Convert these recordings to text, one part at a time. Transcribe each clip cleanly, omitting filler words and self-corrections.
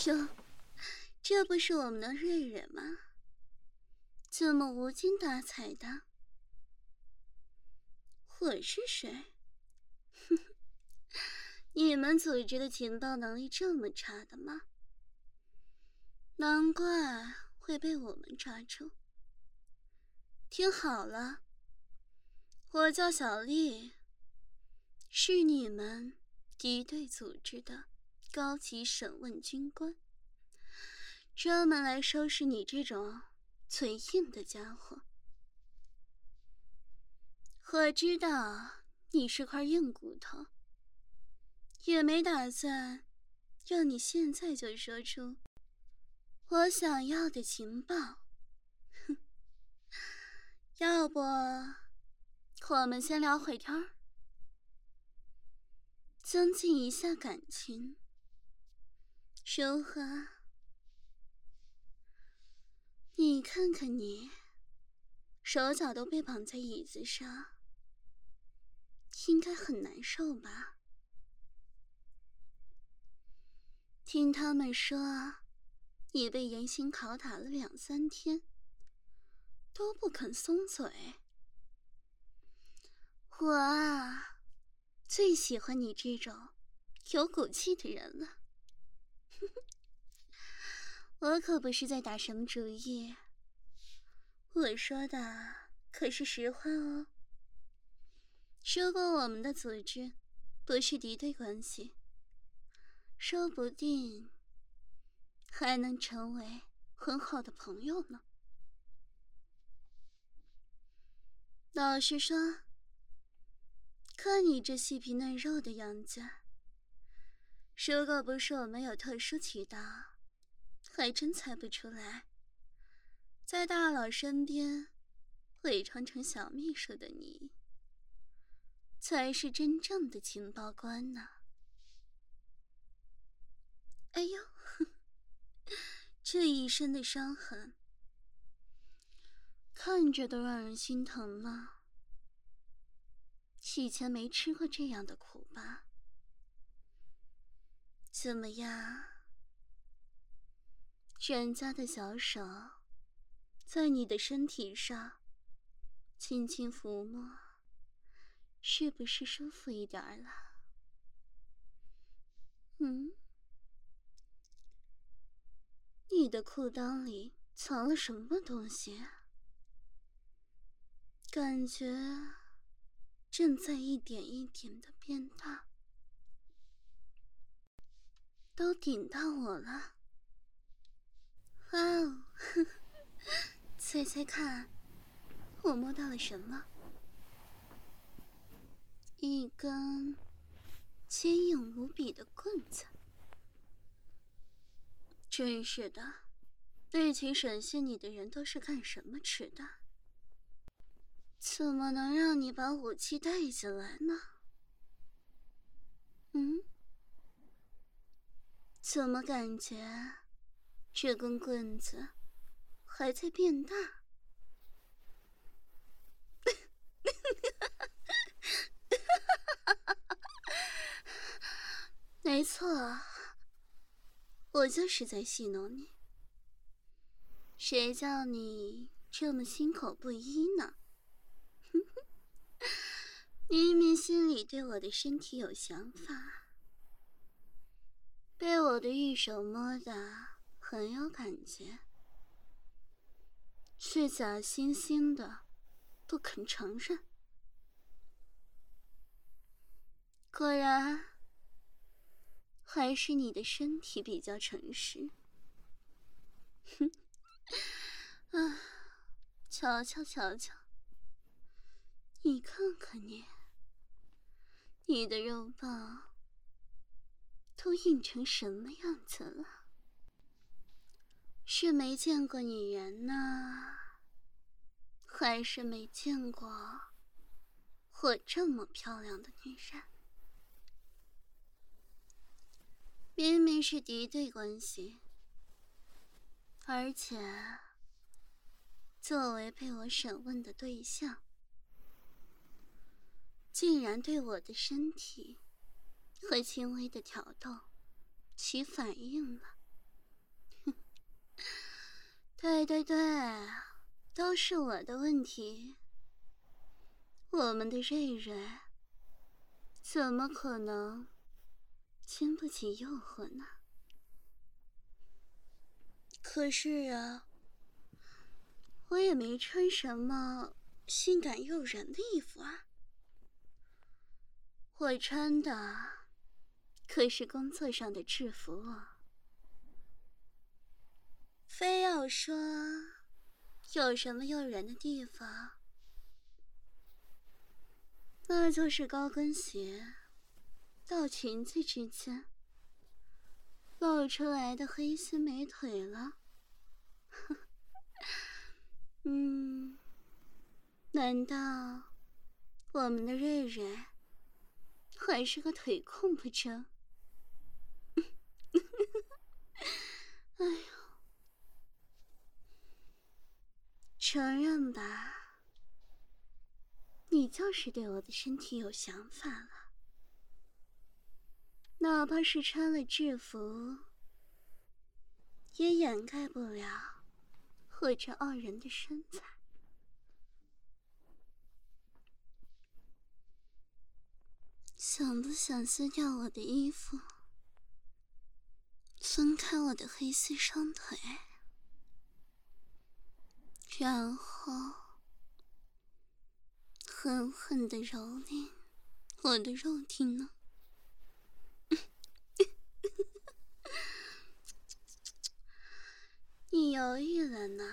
哟，这不是我们的瑞瑞吗？怎么无精打采的？我是谁？你们组织的情报能力这么差的吗？难怪会被我们抓住。听好了，我叫小丽，是你们敌对组织的高级审问军官，专门来收拾你这种嘴硬的家伙。我知道你是块硬骨头，也没打算让你现在就说出我想要的情报。哼，要不我们先聊会天儿，增进一下感情，如何？你看看你，手脚都被绑在椅子上，应该很难受吧？听他们说，你被严刑拷打了2、3天，都不肯松嘴。我啊，最喜欢你这种有骨气的人了。我可不是在打什么主意，我说的可是实话哦。如果我们的组织不是敌对关系，说不定还能成为很好的朋友呢。老实说，看你这细皮嫩肉的样子，如果不是我们有特殊渠道，还真猜不出来，在大佬身边伪装成小秘书的你，才是真正的情报官呢。哎呦，这一身的伤痕，看着都让人心疼呢。以前没吃过这样的苦吧？怎么样？人家的小手在你的身体上轻轻抚摸，是不是舒服一点了？你的裤裆里藏了什么东西？感觉正在一点一点的变大，都顶到我了。哇哦，猜猜看，我摸到了什么？一根坚硬无比的棍子。真是的，那群审讯你的人都是干什么吃的？怎么能让你把武器带进来呢？怎么感觉这根棍子还在变大？没错，我就是在戏弄你。谁叫你这么心口不一呢？明明心里对我的身体有想法，被我的玉手摸得很有感觉，却假惺惺的不肯承认。果然还是你的身体比较诚实。哼，啊，瞧瞧瞧瞧，你看看你的肉棒都硬成什么样子了？是没见过女人呢，还是没见过我这么漂亮的女人？明明是敌对关系，而且作为被我审问的对象，竟然对我的身体和轻微的挑逗起反应了。 对对对，都是我的问题。我们的瑞瑞怎么可能经不起诱惑呢？可是啊，我也没穿什么性感诱人的衣服啊，我穿的可是工作上的制服啊。非要说有什么诱人的地方，那就是高跟鞋到裙子之间露出来的黑丝美腿了。难道我们的瑞瑞还是个腿控不成？哎呦，承认吧，你就是对我的身体有想法了。哪怕是穿了制服，也掩盖不了我这傲人的身材。想不想撕掉我的衣服，分开我的黑丝双腿，然后狠狠地蹂躏我的肉体呢？你犹豫了呢？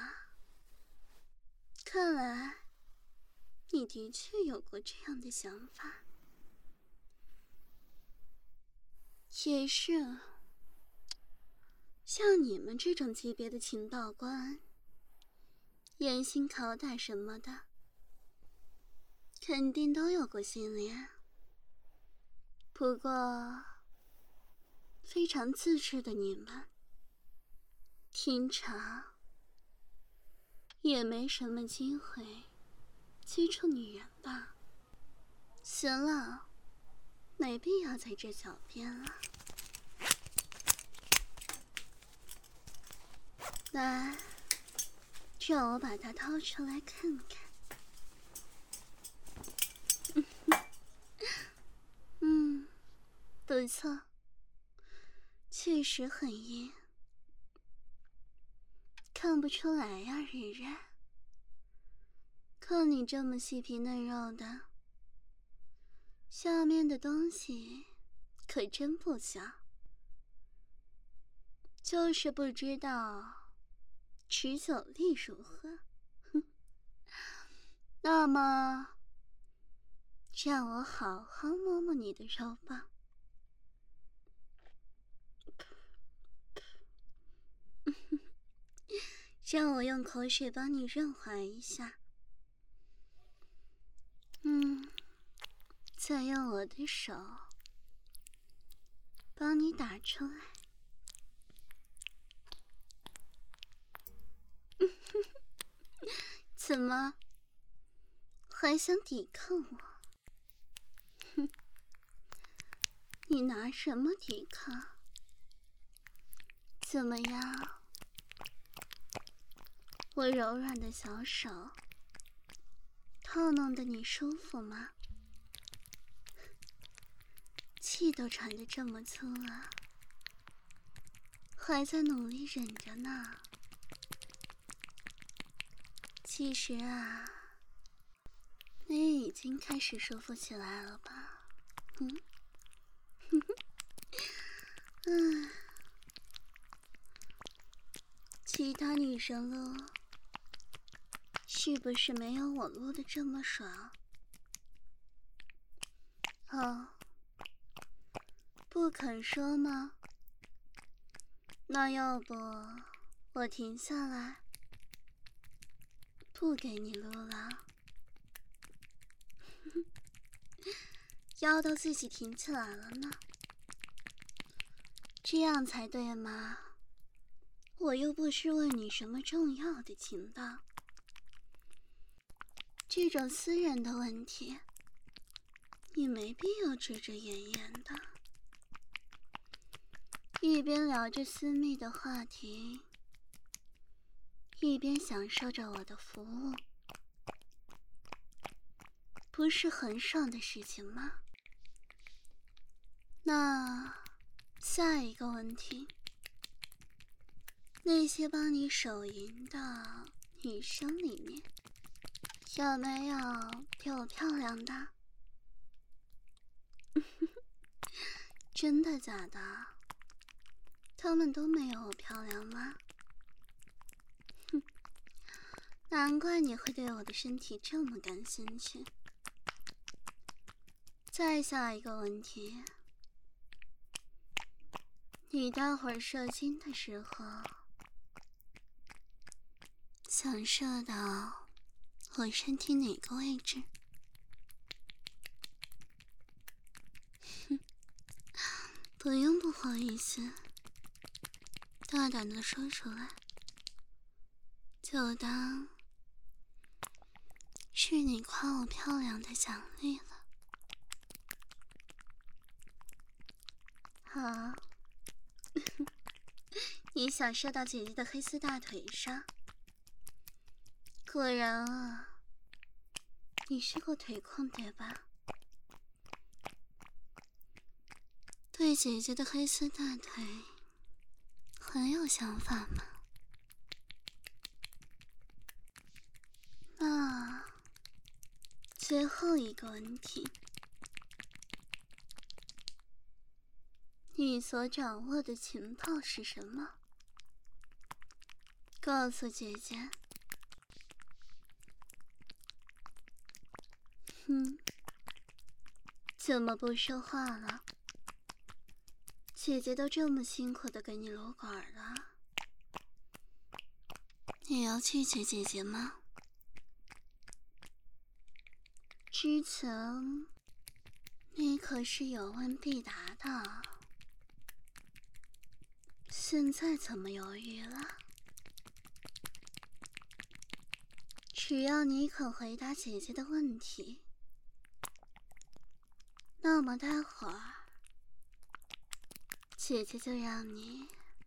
看来你的确有过这样的想法。也是，像你们这种级别的情报官，严刑拷打什么的，肯定都有过训练。不过，非常自制的你们，平常也没什么机会接触女人吧？行了，没必要在这狡辩了。来，让我把它掏出来看看。不错，确实很硬。看不出来呀，日日。看你这么细皮嫩肉的，下面的东西可真不小。就是不知道持久力如何。那么，让我好好摸摸你的肉棒。让我用口水帮你润滑一下。再用我的手帮你打出来。怎么，还想抵抗我？哼，你拿什么抵抗？怎么样？我柔软的小手套弄得你舒服吗？气都喘得这么粗了，还在努力忍着呢。其实啊，你已经开始舒服起来了吧？其他女生撸是不是没有我撸的这么爽？哦，不肯说吗？那要不我停下来，不给你撸了。腰都自己挺起来了呢，这样才对嘛。我又不是问你什么重要的情报，这种私人的问题，你没必要遮遮掩掩的。一边聊着私密的话题， 一边享受着我的服务，不是很爽的事情吗？那下一个问题，那些帮你手淫的女生里面，有没有比我漂亮的？真的假的？她们都没有我漂亮吗？哼，难怪你会对我的身体这么感兴趣。再下一个问题，你待会儿射精的时候，想射到我身体哪个位置？哼，不用不好意思，大胆的说出来，就当是你夸我漂亮的奖励了。好，你想射到姐姐的黑丝大腿上？果然啊，你是个腿控对吧？对姐姐的黑丝大腿很有想法吗？那最后一个问题，你所掌握的情报是什么？告诉姐姐。怎么不说话了？姐姐都这么辛苦的给你撸管了，你要拒绝姐姐吗？之前你可是有问必答的，现在怎么犹豫了？只要你肯回答姐姐的问题，那么待会儿姐姐就让你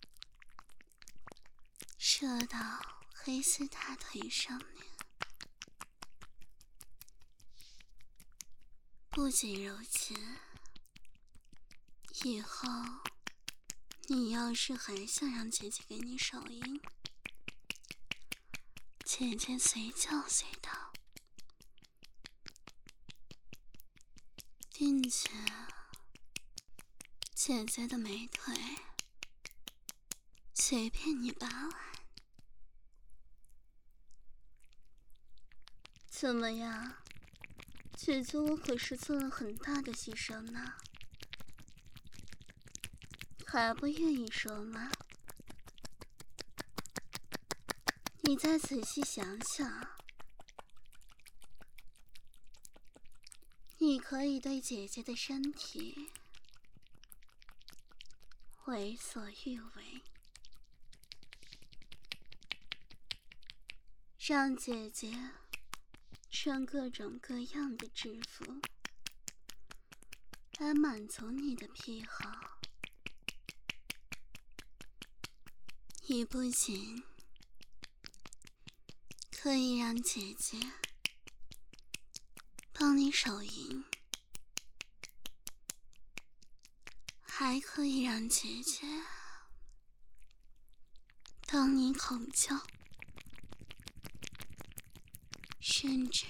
射到黑丝大腿上面。不仅如此，以后你要是还想让姐姐给你手淫，姐姐随叫随到，并且姐姐的美腿随便你把玩。怎么样？姐姐我可是做了很大的牺牲呢，还不愿意说吗？你再仔细想想，你可以对姐姐的身体为所欲为，让姐姐穿各种各样的制服来满足你的癖好。你不仅可以让姐姐帮你手淫，还可以让姐姐帮你口交，甚至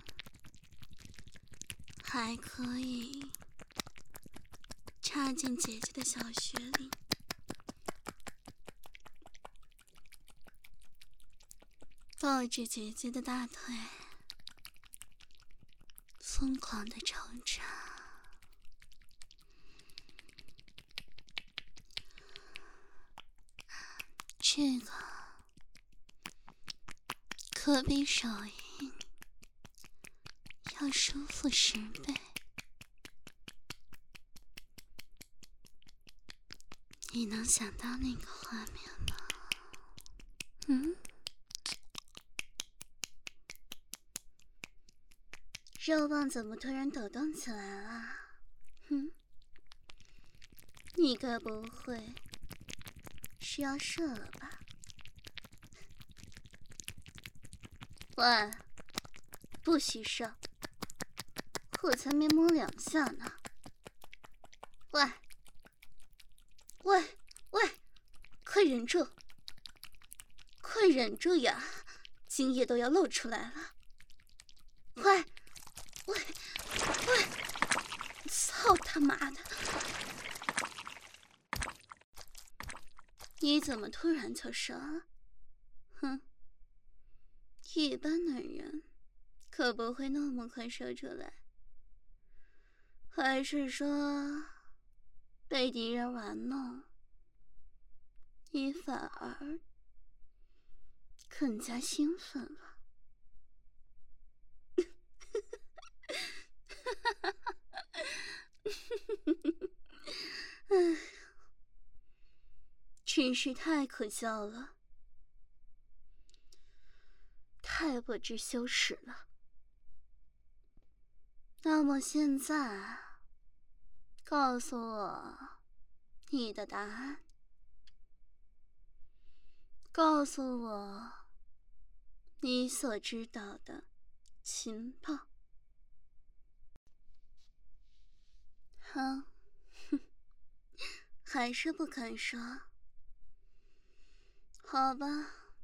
还可以插进姐姐的小穴里，抱着姐姐的大腿疯狂的抽插。这个可比手淫要舒服10倍。你能想到那个画面吗？肉棒怎么突然抖动起来了？你该不会是要射了吧？ 喂，不许射，我才没摸2下呢。喂，喂，喂，快忍住，快忍住呀，精液都要露出来了。喂，喂，喂，操他妈的！你怎么突然就射了？哼，一般男人可不会那么快射出来。还是说被敌人玩弄，你反而更加兴奋了？唉，真是太可笑了，太不知羞耻了。那么现在，告诉我你的答案，告诉我你所知道的情报。哼，还是不肯说？好吧，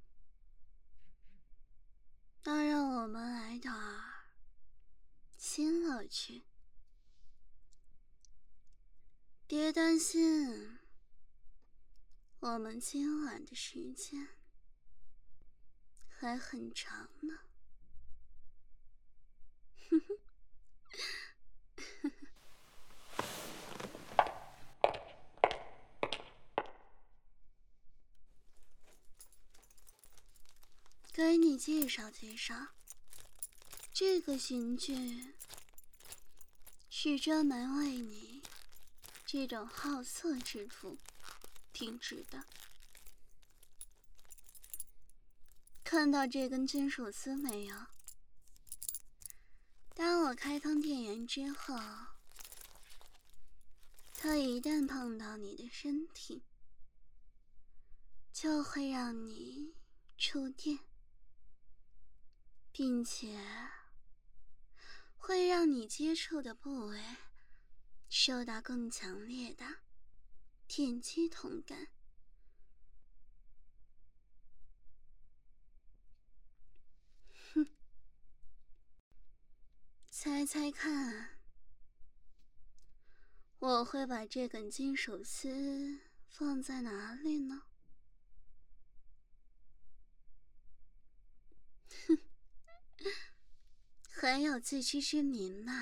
那让我们来点儿新乐趣。别担心，我们今晚的时间还很长呢。哼哼。给你介绍介绍，这个刑具是专门为你这种好色之徒定制的。看到这根金属丝没有？当我开通电源之后，它一旦碰到你的身体，就会让你触电，并且会让你接触的部位受到更强烈的电击痛感。哼，猜猜看，我会把这根金属丝放在哪里呢？哼，很有自知之明嘛。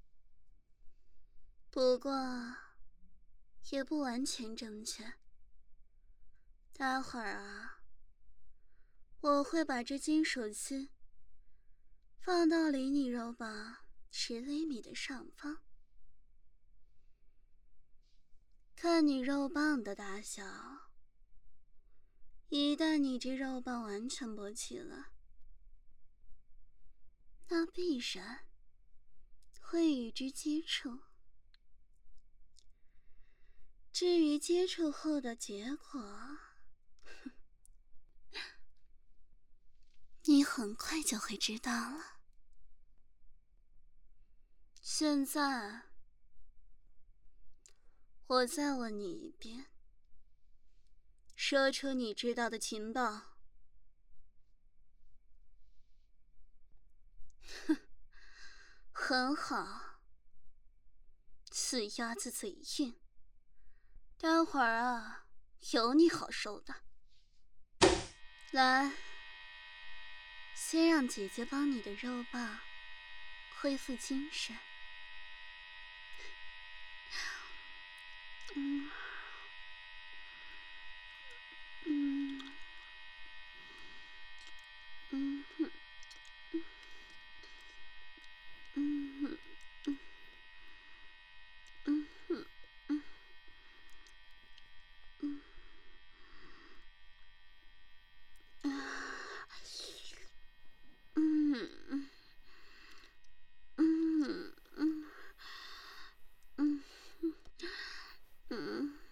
不过也不完全正确。待会儿啊，我会把这金属丝放到离你肉棒10厘米的上方，看你肉棒的大小。一旦你这肉棒完全勃起了，那必然会与之接触。至于接触后的结果，你很快就会知道了。现在，我再问你一遍，说出你知道的情报。哼，很好，死鸭子嘴硬。待会儿啊，有你好受的。来，先让姐姐帮你的肉棒恢复精神。嗯嗯嗯哼嗯哼嗯哼嗯嗯啊嗯嗯嗯嗯嗯嗯。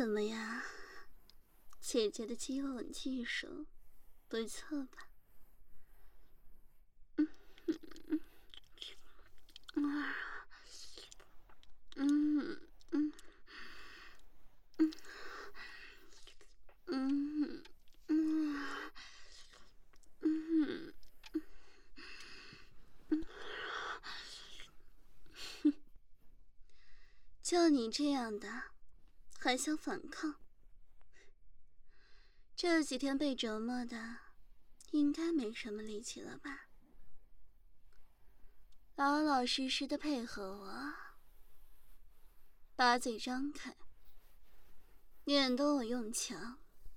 怎么呀？姐姐的接吻技术不错吧？就你这样的，还想反抗？这几天被折磨的，应该没什么力气了吧？老老实实的配合我，把嘴张开，免得我用枪。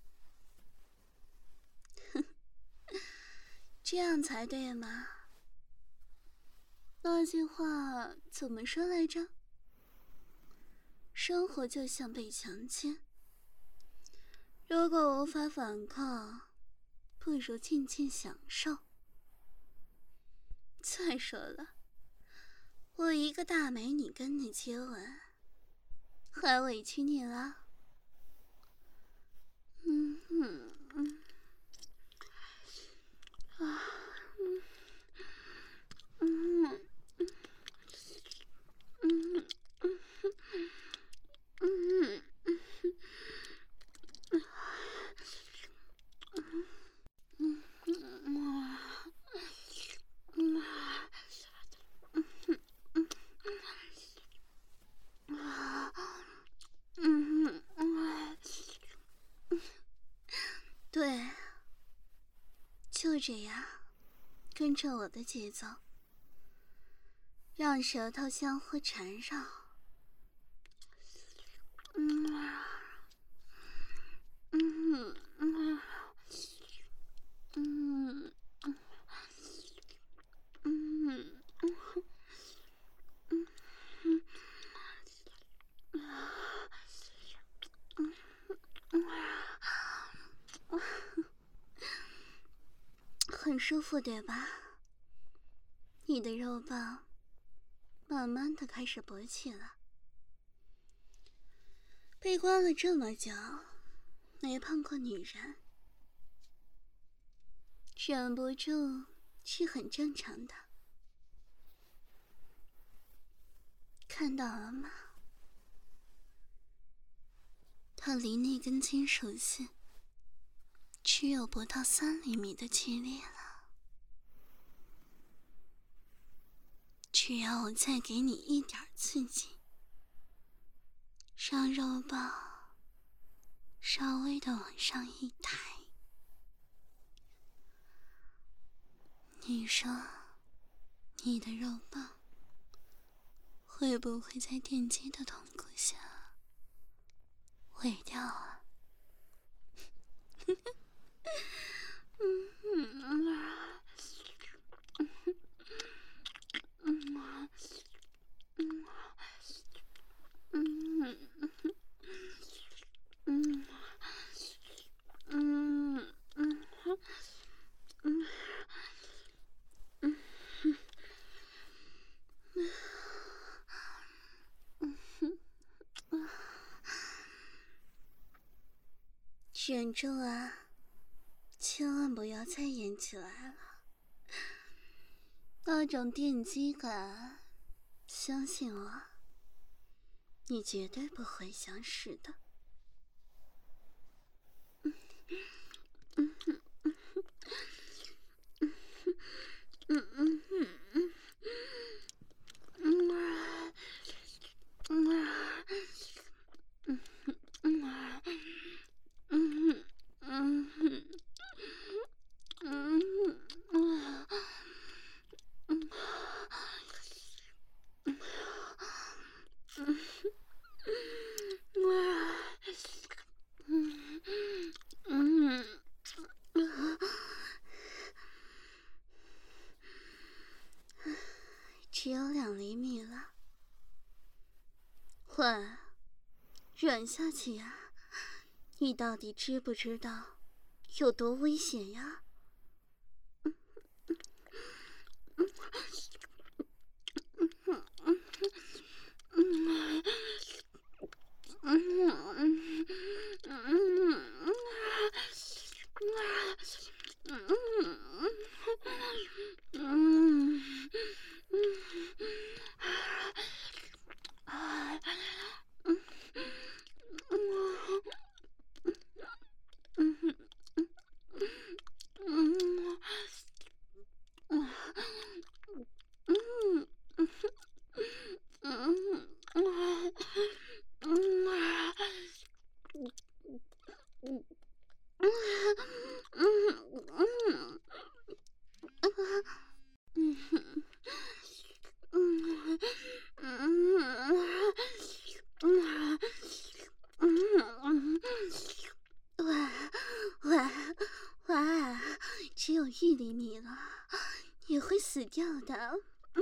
这样才对嘛？那句话怎么说来着？生活就像被强奸，如果无法反抗，不如静静享受。再说了，我一个大美女跟你接吻，还委屈你了？对，就这样，跟着我的节奏，让舌头相互缠绕。很舒服对吧？你的肉棒慢慢的开始勃起了。被关了这么久，没碰过女人，忍不住是很正常的。看到了吗？它离那根金属线只有不到3厘米的距离了。只要我再给你一点刺激，让肉棒稍微的往上一抬，你说你的肉棒会不会在电击的痛苦下毁掉啊？忍住啊，千万不要再演起来了。那种电击感，相信我，你绝对不会想死的。只有2厘米了，喂，忍下去呀！你到底知不知道有多危险呀？ 喂，只有1厘米了，你会死掉的。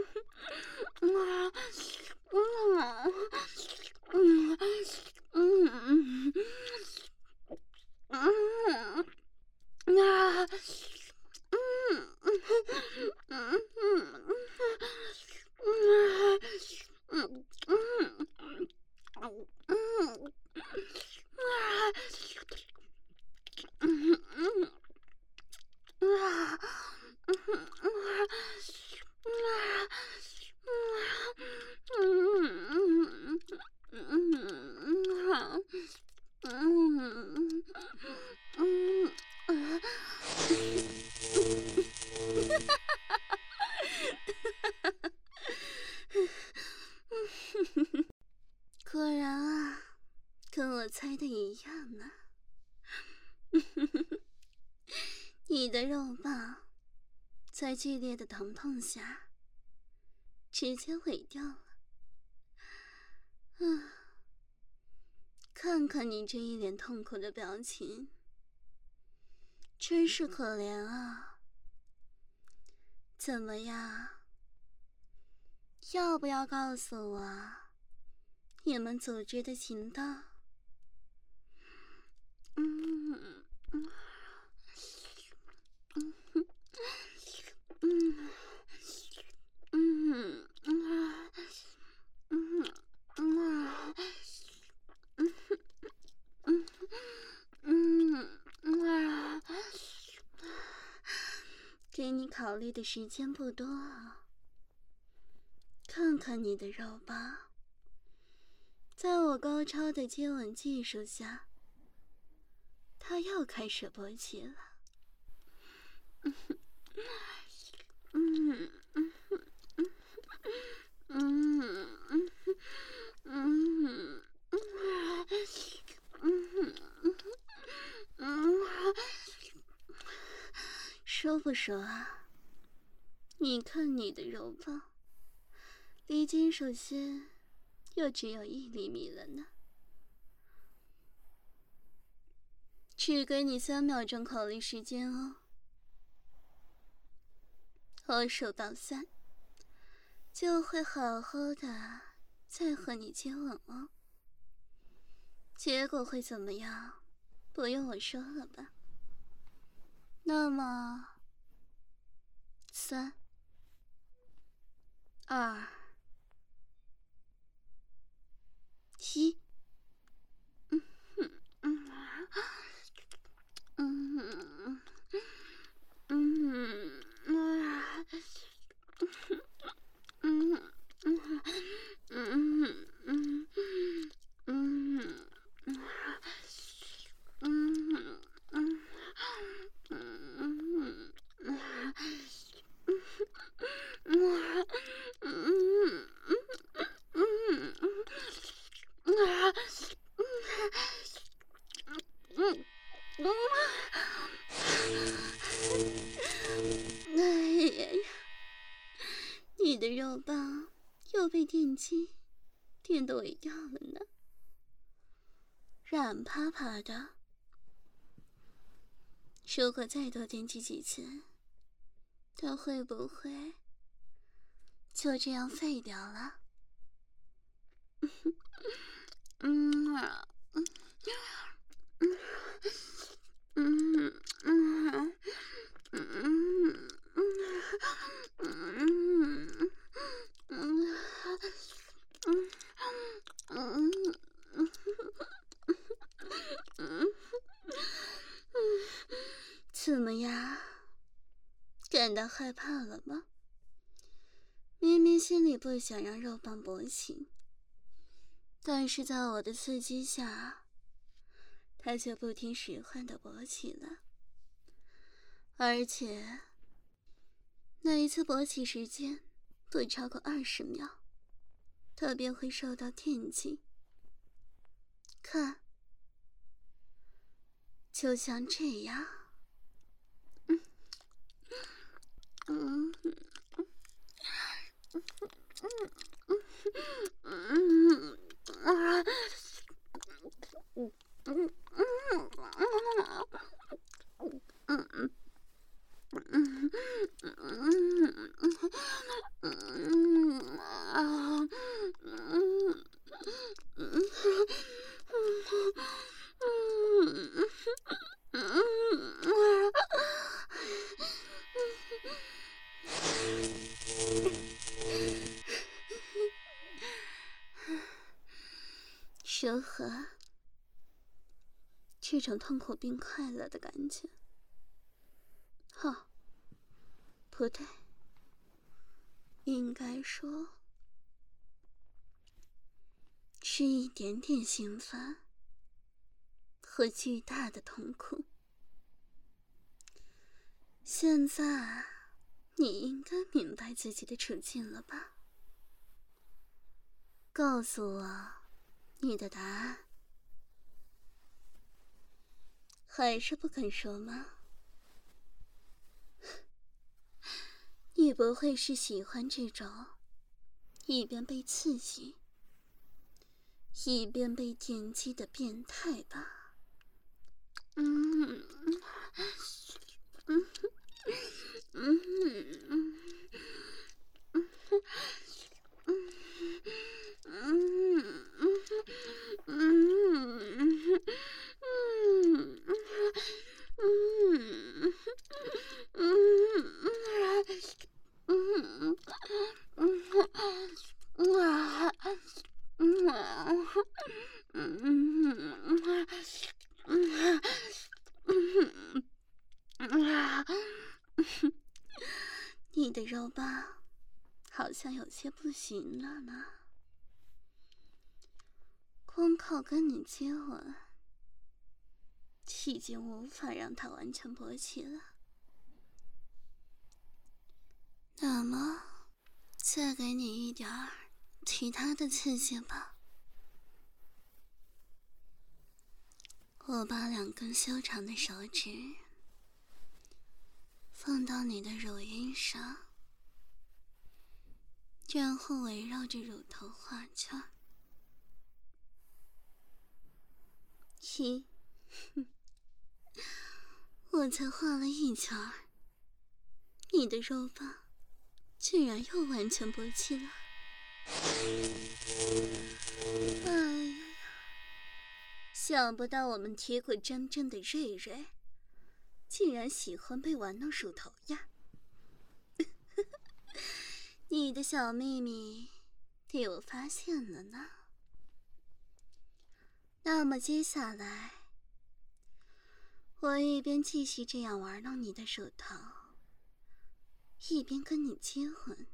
果然啊，跟我猜的一样呢。你的肉棒在剧烈的疼痛下直接萎掉了。看看你这一脸痛苦的表情，真是可怜啊。怎么样？要不要告诉我你们组织的行动？给你考虑的时间不多啊。看看你的肉棒，在我高超的接吻技术下，它又开始勃起了。说不说啊？你看你的肉棒，离金属线又只有1厘米了呢。只给你3秒钟考虑时间哦。我数到3，就会好好的再和你接吻哦。结果会怎么样？不用我说了吧？那么，3、2、1。哎呀，你的肉棒又被电击电得萎掉了呢，软趴趴的。如果再多电击几次，它会不会就这样废掉了？怎么样？感到害怕了吗？明明心里不想让肉棒勃起，但是在我的刺激下，它却不听使唤的勃起了。而且那一次勃起时间不超过20秒，它便会受到电击。看，就像这样。 何？这种痛苦并快乐的感觉？不对，应该说是一点点兴奋和巨大的痛苦。现在你应该明白自己的处境了吧？告诉我你的答案。还是不肯说吗？你不会是喜欢这种一边被刺激一边被电击的变态吧？你的肉棒好像有些不行了呢，光靠跟你接吻已经无法让它完全勃起了。那么再给你一点儿其他的刺激吧。我把2根修长的手指放到你的乳晕上，然后围绕着乳头画圈。我才画了1圈，你的肉棒居然又完全勃起了。哎呀，想不到我们铁骨铮铮的瑞瑞竟然喜欢被玩弄乳头呀。你的小秘密被我发现了呢。那么接下来我一边继续这样玩弄你的乳头，一边跟你接吻。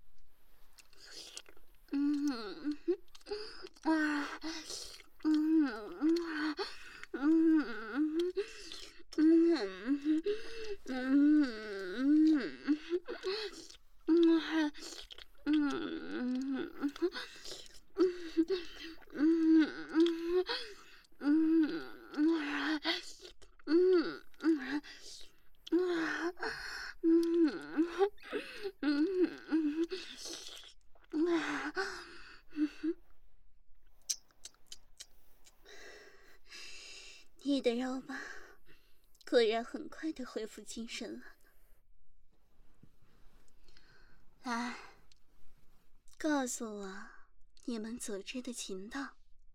你的肉棒果然很快的恢复精神了。来，告诉我你们组织的情道，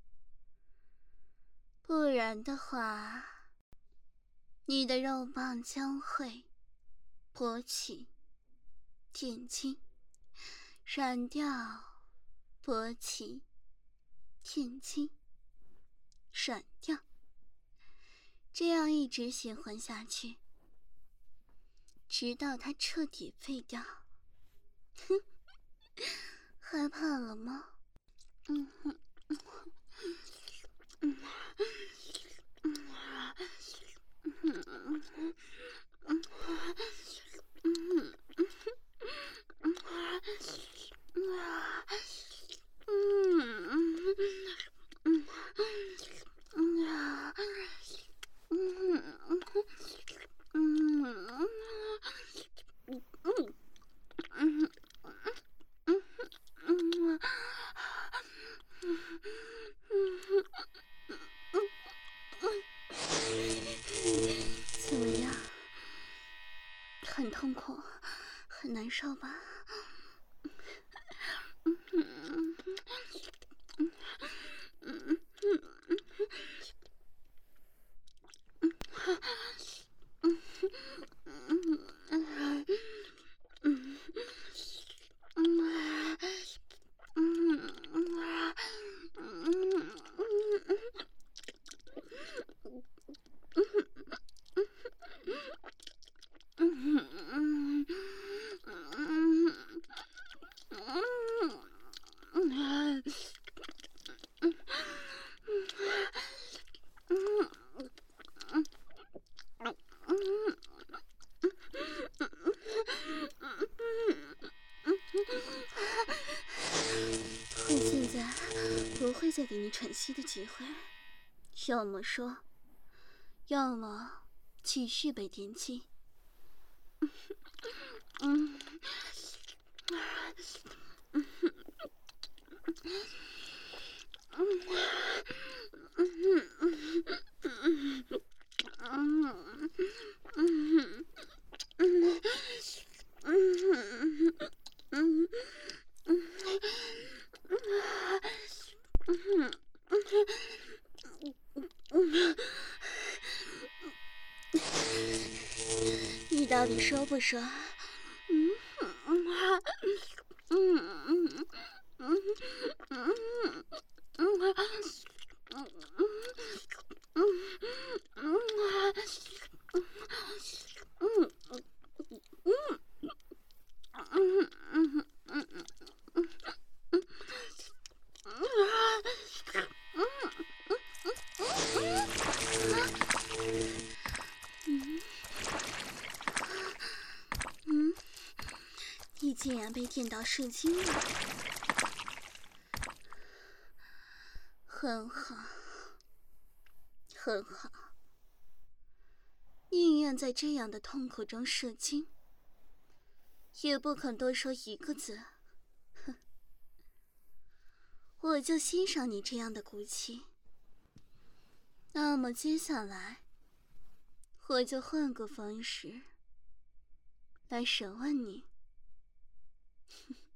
不然的话，你的肉棒将会勃起、电击、闪掉、勃起、电击、闪掉，这样一直循环下去，直到它彻底废掉。哼，害怕了吗？怎么样？很痛苦，很难受吧？ 再给你喘息的机会，要么说，要么继续被电击。你到底说不说？你竟然被电到射精了，很好，很好。宁愿在这样的痛苦中射精，也不肯多说一个字。哼，我就欣赏你这样的骨气。那么接下来，我就换个方式来审问你。